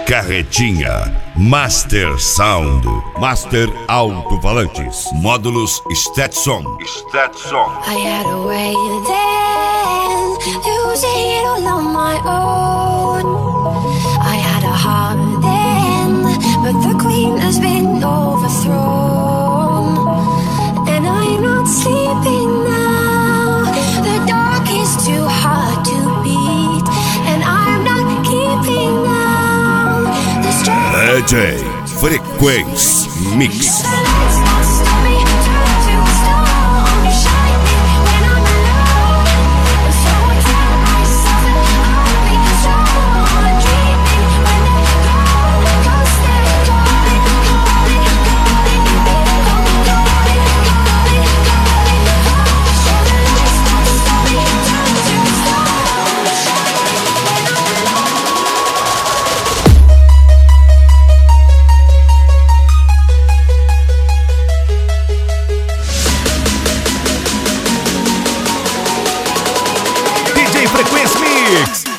Carretinha Master Sound, Master Alto-Falantes, módulos Stetson. I had a way then, losing it all on my own. I had a heart then, but the queen has been overthrown. And I'm not sleeping now, the dark is too hard to beat. And I'm not keeping now the strength. DJ Frequência Mix. DJ Frequência Mix.